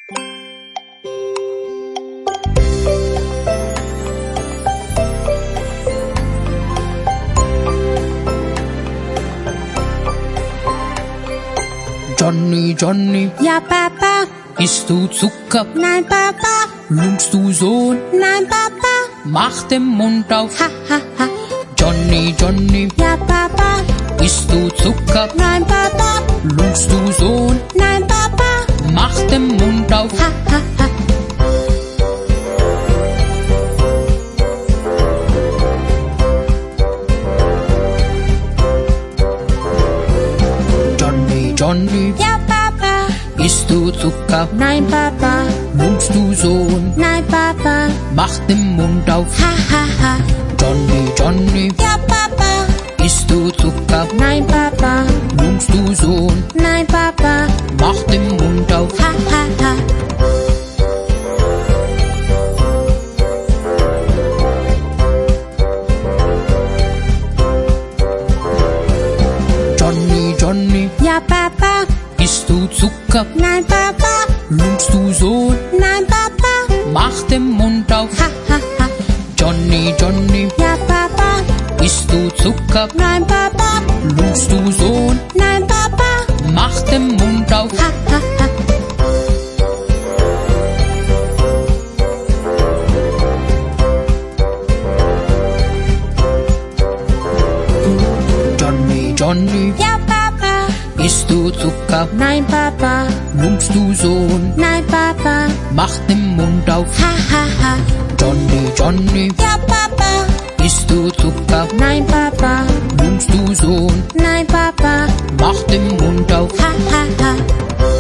Johnny, Johnny, Ja, Papa. isst du Zucker? Nein, Papa. Lunkst du Sohn? Nein, Papa. Mach den Mund auf. Ha, ha, ha. Johnny, Johnny, Ja, Papa. isst du Zucker? Nein, Papa. Lunkst du Sohn? Nein, Papa. Mach den Mund auf. Ha, ha, ha. Johnny, Johnny, Ja, Papa. isst du Zucker? Nein, Papa. Lunkst du Sohn? Nein, Papa. Mach den Mund auf. Ha, ha, ha. Johnny, Johnny, Ja, Papa. isst du Zucker? Nein, Papa. Lunkst du Sohn? Nein, Papa. Mach den Mund auf. Ha, ha, ha. Johnny, Johnny, Ja, Papa. isst du Zucker? Nein, Papa. Lunkst du Sohn? Nein, Papa. Mach den Mund auf. Ha, ha, ha. Johnny, Johnny, Ja, Papa. isst du Zucker? Nein, Papa. Lunkst du Sohn? Nein, Papa. Mach den Mund auf. Ha, ha, ha. Johnny, Johnny, Ja, Papa. isst du Zucker? Nein, Papa. Lunkst du Sohn? Nein, Papa. Mach den Mund auf. Ha, ha, ha. Johnny, Johnny, Ja, Papa. isst du Zucker? Nein, Papa. Lunkst du Sohn? Nein, Papa. Mach den Mund auf. Ha, ha, ha.